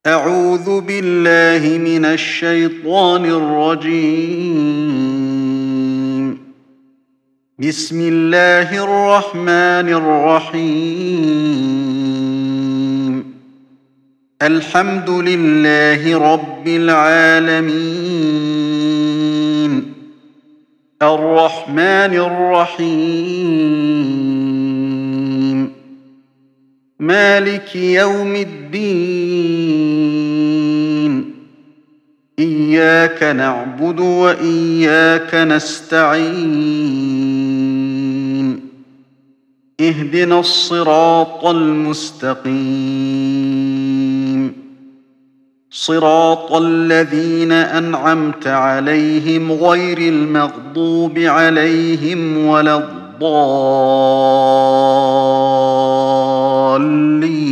أعوذ بالله من الشيطان الرجيم. بسم الله الرحمن الرحيم. الحمد لله رب العالمين. الرحمن الرحيم. مالك يوم الدين. إياك نعبد وإياك نستعين. اهدنا الصراط المستقيم. صراط الذين أنعمت عليهم غير المغضوب عليهم ولا الضالين.